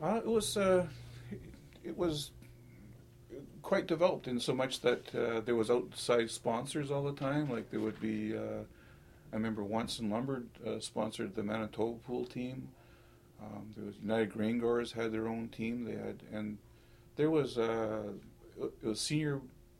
It was quite developed in so much that there was outside sponsors all the time. Like there would be, I remember once in Lumber sponsored the Manitoba pool team. There was United Grain Growers had their own team. They had, and there was it was senior,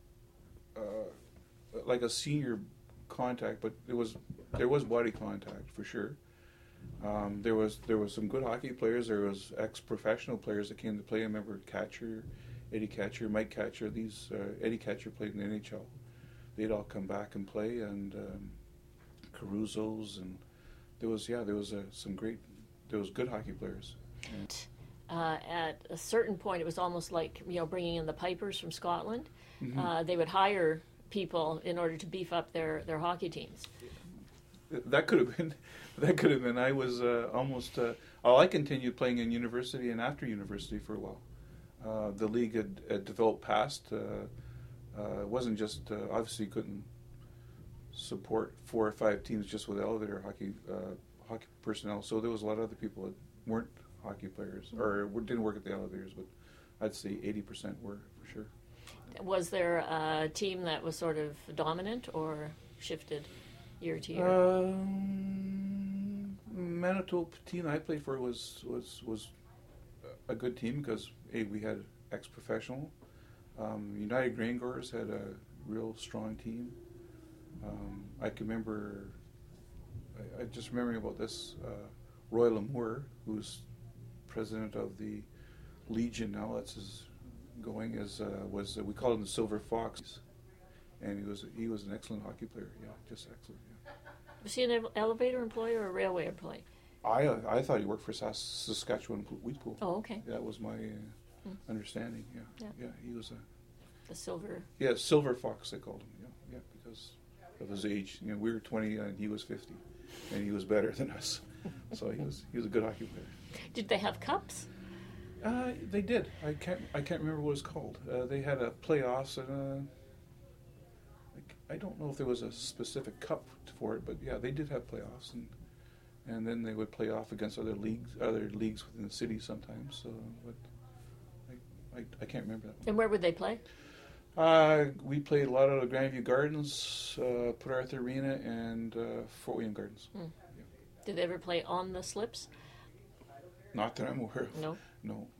like a senior contact, but there was body contact for sure. There was some good hockey players. There was ex-professional players that came to play. I remember Eddie Catcher, Mike Catcher. These Eddie Catcher played in the NHL. They'd all come back and play, and Caruso's, and there was good hockey players. At a certain point, it was almost like bringing in the Pipers from Scotland. Mm-hmm. They would hire people in order to beef up their hockey teams. That could have been. I was almost. I continued playing in university and after university for a while. The league had developed past. It wasn't just obviously couldn't support 4 or 5 teams just with elevator hockey personnel. So there was a lot of other people that weren't hockey players or didn't work at the elevators, but I'd say 80% were for sure. Was there a team that was sort of dominant or shifted year to year? Manitoba team I played for was a good team because we had ex-professional. United Grain Growers had a real strong team. I can remember. I just remembering about this. Roy Lamour, who's president of the Legion now, that's his going as was we called him the Silver Fox, and he was an excellent hockey player. Yeah, just excellent. Yeah. Was he an elevator employee or a railway employee? I thought he worked for Saskatchewan Wheat Pool. Oh, okay. That was my understanding. Yeah, he was the Silver. Yeah, Silver Fox they called him. Yeah, because of his age. We were 20 and he was 50, and he was better than us. So he was a good hockey player. Did they have cups? They did. I can't remember what it was called. They had a playoffs and I don't know if there was a specific cup for it, but yeah, they did have playoffs and then they would play off against other leagues within the city sometimes. So, but I can't remember that one. And where would they play? We played a lot out of Grandview Gardens, Port Arthur Arena, and Fort William Gardens. Yeah. Did they ever play on the slips? Not that I'm aware of. No. No.